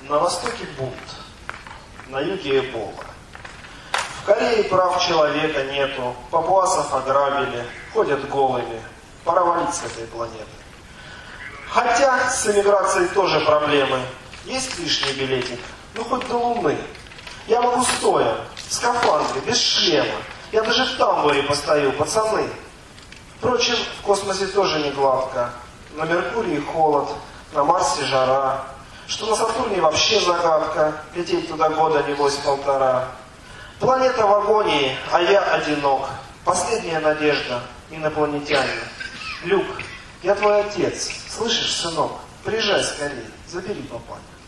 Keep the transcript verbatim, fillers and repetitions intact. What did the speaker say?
На востоке бунт, на юге эбола. В Корее прав человека нету, папуасов ограбили, ходят голыми. Пора валить с этой планеты. Хотя с эмиграцией тоже проблемы. Есть лишний билетик, ну хоть до Луны. Я могу стоя, в скафандре, без шлема. Я даже в тамбуре постою, пацаны. Впрочем, в космосе тоже не гладко. На Меркурии холод, на Марсе жара. Что на Сатурне вообще загадка. Лететь туда года, небось, полтора. Планета в агонии, а я одинок. Последняя надежда, инопланетяне. Люк, я твой отец. Слышишь, сынок? Приезжай скорее, забери папа.